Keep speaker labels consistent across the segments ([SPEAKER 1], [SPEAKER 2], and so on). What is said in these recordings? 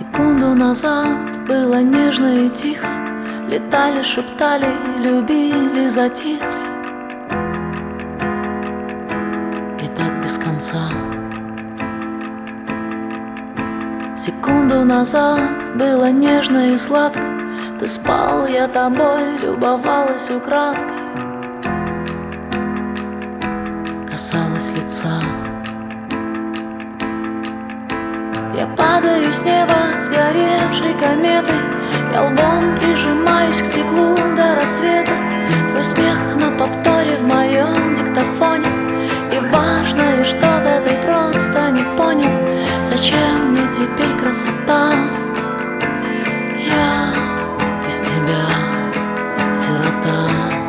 [SPEAKER 1] Секунду назад было нежно и тихо, летали, шептали, любили, затихли. И так без конца. Секунду назад было нежно и сладко, ты спал, я тобой любовалась украдкой, касалась лица. Я падаю с неба сгоревшей кометой, я лбом прижимаюсь к стеклу до рассвета. Твой смех на повторе в моем диктофоне, и важное что-то ты просто не понял. Зачем мне теперь красота? Я без тебя сирота.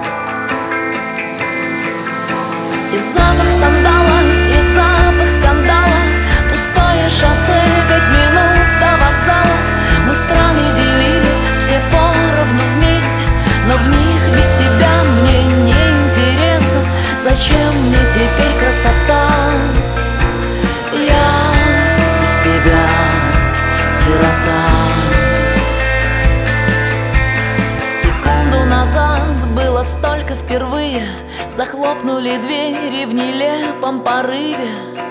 [SPEAKER 1] И запах сандала, и запах скандала, пустое шоссе, 5 минут до вокзала. Мы страны делили все поровну вместе, но в них без тебя мне не интересно. Зачем мне теперь красота? Я без тебя сирота. Секунду назад было столько впервые, захлопнули двери в нелепом порыве.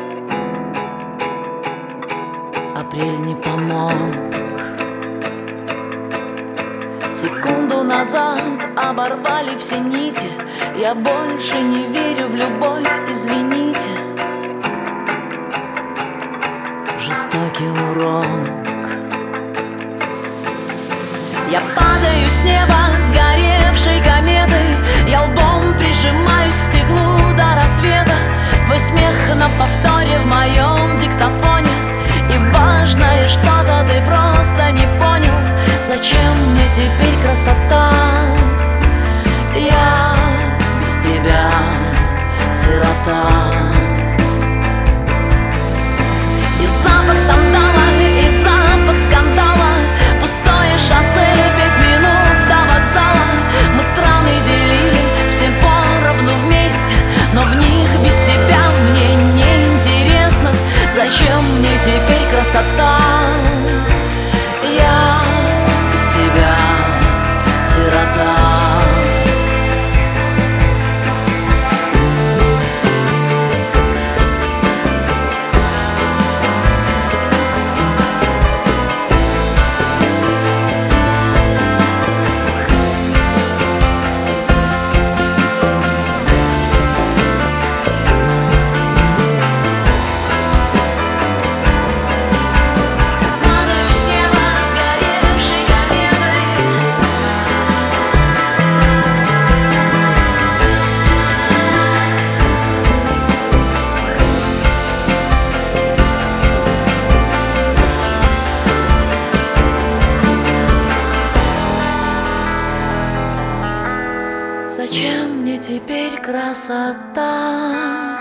[SPEAKER 1] Апрель не помог. Секунду назад оборвали все нити, я больше не верю в любовь, извините. Жестокий урок. Я падаю с неба сгоревшей кометой, я лбом прижимаюсь к стеклу до рассвета. Твой смех на повторе в моем диктофоне, и важное что-то ты просто не понял. Зачем мне теперь красота? Я без тебя сирота. И запах сандала, и запах скандала, пустое шоссе, 5 минут до вокзала. Мы страны делили все поровну вместе, но в них без тебя мне не интересно. Зачем мне теперь красота? Я без тебя сирота. Зачем мне теперь красота?